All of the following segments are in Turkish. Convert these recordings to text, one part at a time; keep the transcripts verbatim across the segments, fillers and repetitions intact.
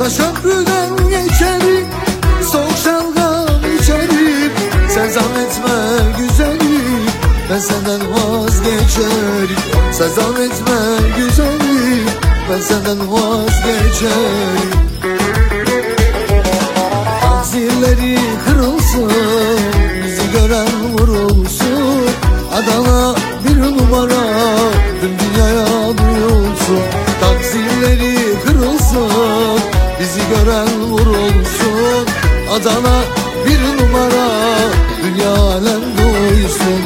Taş köprüden geçerim, soğuk şalgam içerim. Sen zahmetme güzelim, ben senden vazgeçerim. Sen zahmetme güzelim, ben senden vazgeçerim. Zilleri kırılsın, bizi gören vurulsun. Adana bir numara, tüm dünyaya duyulsun. Takzilleri kırılsın, bizi gören vurulsun. Adana bir numara, dünya alem duysun.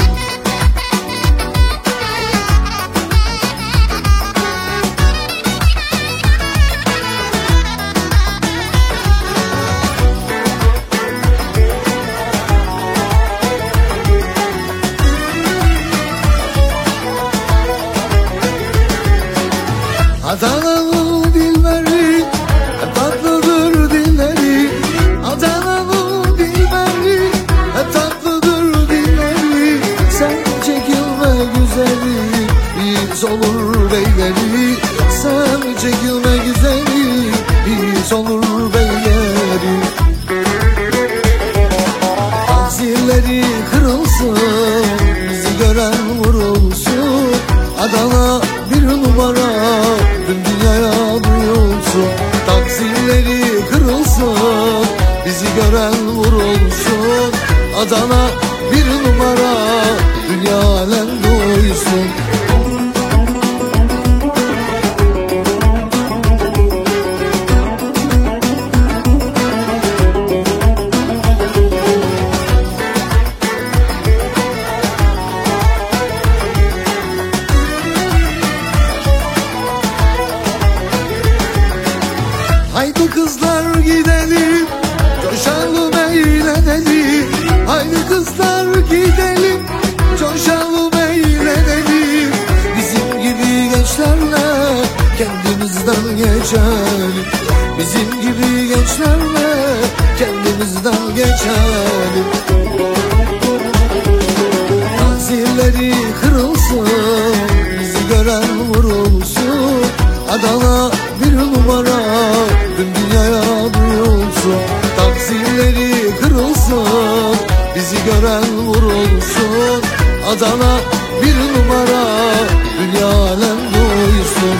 Adana'nın dilleri hep tatlıdır dilleri. Adana'nın dilleri hep tatlıdır dilleri. Sen çekilme güzeli, hiç olur beyleri. Sen çekilme güzeli, hiç olur beyleri. Zilleri kırılsın, bizi gören vurulsun. Adana bir numara, tüm dünyaya duyulsun. Takzilleri kırılsın, bizi gören vurulsun. Adana bir numara, dünya alem duysun. Haydi kızlar gidelim, coşalım eğlenelim. Haydi kızlar gidelim, coşalım eğlenelim. Bizim gibi gençlerle kendimizden geçelim. Bizim gibi gençlerle kendimizden geçelim. Zilleri kırılsın, bizi gören vurulsun. Adana bir numara, tüm dünyaya duyulsun. Takzilleri kırılsın, bizi gören vurulsun. Adana bir numara, dünya alem duysun.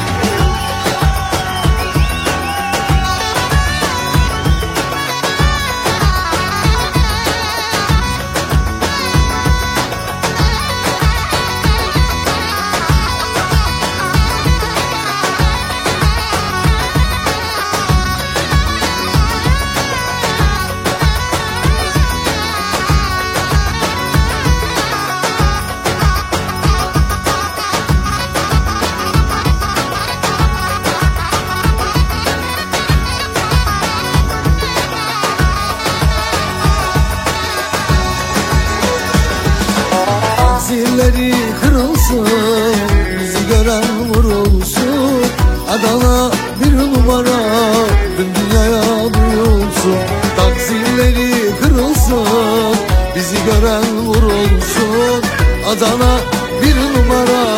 Zilleri kırılsın, bizi gören vurulsun. Adana bir numara, tüm dünyaya duyulsun. Takzilleri kırılsın, bizi gören vurulsun. Adana bir numara,